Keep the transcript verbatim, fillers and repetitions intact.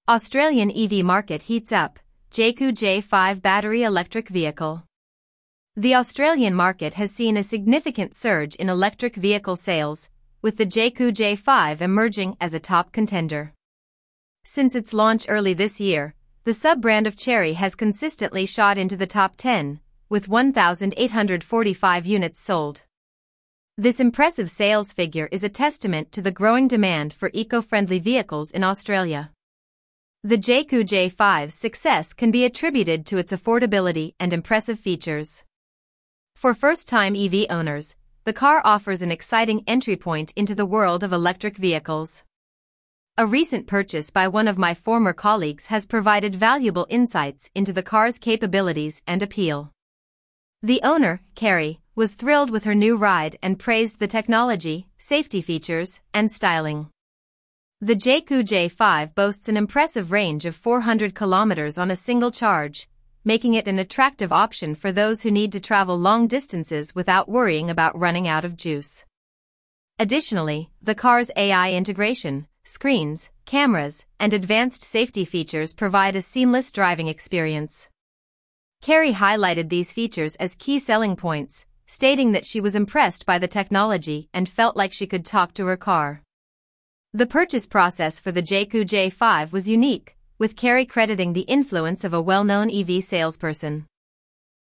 Australian E V market heats up, Jayco J five battery electric vehicle. The Australian market has seen a significant surge in electric vehicle sales, with the Jayco J five emerging as a top contender. Since its launch early this year, the sub-brand of Chery has consistently shot into the top ten, with one thousand eight hundred forty-five units sold. This impressive sales figure is a testament to the growing demand for eco-friendly vehicles in Australia. The Jayco J five's success can be attributed to its affordability and impressive features. For first-time E V owners, the car offers an exciting entry point into the world of electric vehicles. A recent purchase by one of my former colleagues has provided valuable insights into the car's capabilities and appeal. The owner, Carrie, was thrilled with her new ride and praised the technology, safety features, and styling. The Jayco J five boasts an impressive range of four hundred kilometers on a single charge, making it an attractive option for those who need to travel long distances without worrying about running out of juice. Additionally, the car's A I integration, screens, cameras, and advanced safety features provide a seamless driving experience. Carrie highlighted these features as key selling points, stating that she was impressed by the technology and felt like she could talk to her car. The purchase process for the Jayco J five was unique, with Carrie crediting the influence of a well-known E V salesperson.